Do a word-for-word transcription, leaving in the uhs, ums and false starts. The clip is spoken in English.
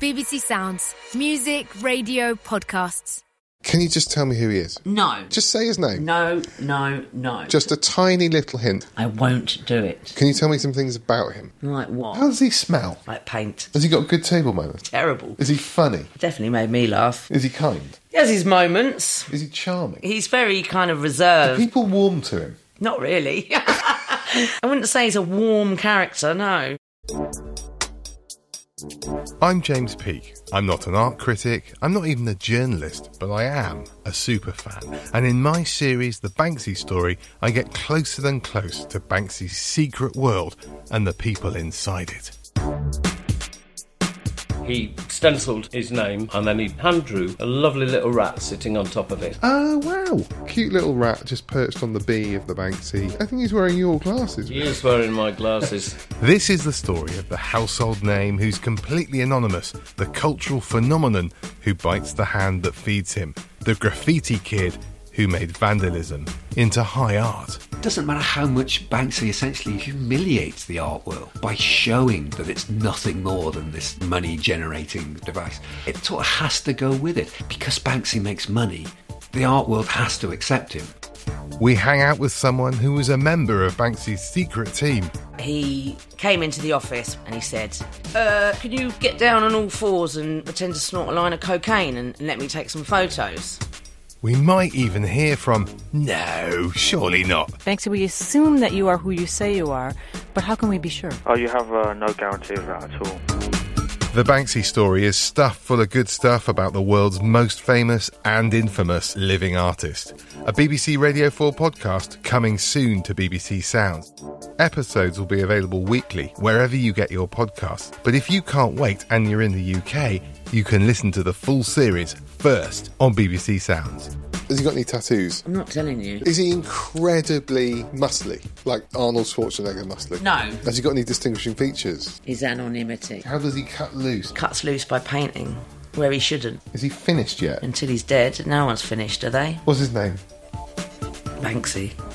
B B C Sounds. Music, radio, podcasts. Can you just tell me who he is? No. Just say his name. No, no, no. Just a tiny little hint. I won't do it. Can you tell me some things about him? Like what? How does he smell? Like paint. Has he got good table manners? Terrible. Is he funny? Definitely made me laugh. Is he kind? He has his moments. Is he charming? He's very kind of reserved. Are people warm to him? Not really. I wouldn't say he's a warm character, no. I'm James Peake. I'm not an art critic, I'm not even a journalist, but I am a superfan. And in my series, The Banksy Story, I get closer and close to Banksy's secret world and the people inside it. He stencilled his name and then he hand drew a lovely little rat sitting on top of it. Oh, wow. Cute little rat just perched on the B of the Banksy. I think he's wearing your glasses. He is wearing my glasses. This is the story of the household name who's completely anonymous, the cultural phenomenon who bites the hand that feeds him, the graffiti kid who made vandalism into high art. It doesn't matter how much Banksy essentially humiliates the art world by showing that it's nothing more than this money-generating device. It sort of has to go with it. Because Banksy makes money, the art world has to accept him. We hang out with someone who was a member of Banksy's secret team. He came into the office and he said, uh, can you get down on all fours and pretend to snort a line of cocaine and, and let me take some photos? We might even hear from, no, surely not. Banksy, we assume that you are who you say you are, but how can we be sure? Oh, you have uh, no guarantee of that at all. The Banksy Story is stuffed full of good stuff about the world's most famous and infamous living artist. A B B C Radio four podcast coming soon to B B C Sounds. Episodes will be available weekly wherever you get your podcasts. But if you can't wait and you're in the U K, you can listen to the full series first on B B C Sounds. Has he got any tattoos? I'm not telling you. Is he incredibly muscly, like Arnold Schwarzenegger muscly? No. Has he got any distinguishing features? His anonymity. How does he cut loose? Cuts loose by painting, where he shouldn't. Is he finished yet? Until he's dead, no one's finished, are they? What's his name? Banksy.